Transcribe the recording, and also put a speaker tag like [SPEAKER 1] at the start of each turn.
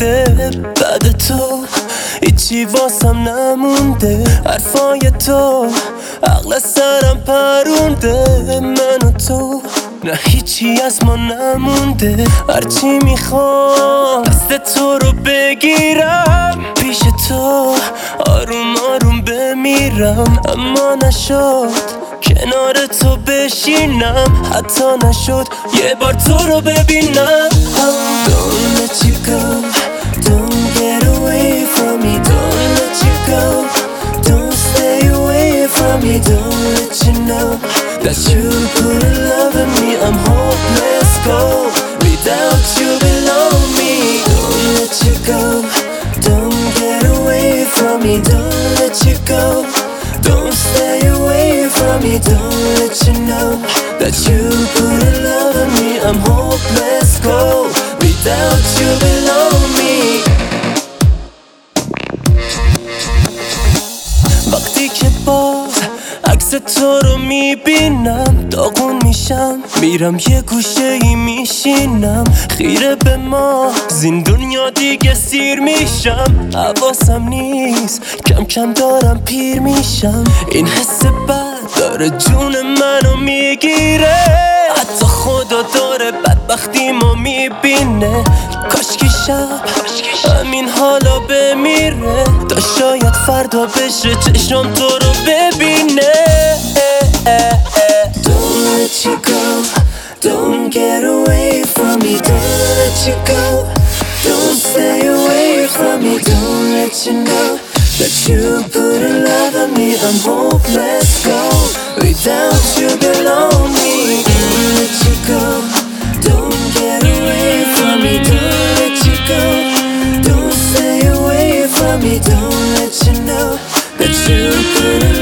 [SPEAKER 1] مونده بعد تو هیچی واسم نمونده حرفای تو عقل سرم پرونده من و تو نه هیچی از ما نمونده هرچی میخوام دست تو رو بگیرم پیش تو آروم آروم بمیرم اما نشد کنار تو بشینم حتی نشد یه بار تو رو ببینم Don't let you go Don't get away from me Don't let you go Don't stay away from me Don't let you know That you couldn't love me I'm hopeless go Without you below me Don't let you go Don't get away from me Don't let you go Don't stay away from me Don't let you know That you couldn't love me I'm hopeless go Without you below me وقتی که باز عکس تو رو میبینم داغون میشم میرم یه گوشه ای میشینم خیره به ما زین دنیا دیگه سیر میشم حواسم نیست کم کم دارم پیر میشم این حس بد داره جون منو میگیره حتی خدا داره بدبختی ما میبینه کاشکی شب همین حالا بمیره تا شاید فردا بشه چشم تو رو ببینه Don't let you go Don't get away from me Don't let you go Don't stay away from me Don't let you know That you couldn't love me I'm hopeless go Without you below me Don't let you go Don't get away from me Don't let you go Don't stay away from me Don't let you know That you couldn't